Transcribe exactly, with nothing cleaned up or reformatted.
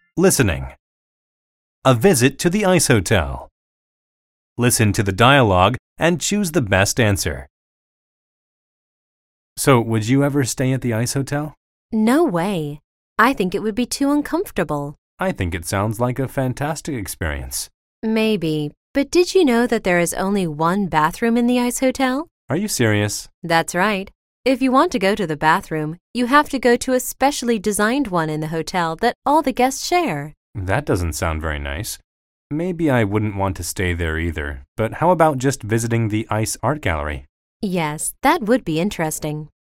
Listening. A visit to the ice hotel. Listen to the dialogue and choose the best answer. So, would you ever stay at the ice hotel? No way. I think it would be too uncomfortable. I think it sounds like a fantastic experience. Maybe, but did you know that there is only one bathroom in the ice hotel? Are you serious? That's right. If you want to go to the bathroom, you have to go to a specially designed one in the hotel that all the guests share. That doesn't sound very nice. Maybe I wouldn't want to stay there either, but how about just visiting the ice art gallery? Yes, that would be interesting.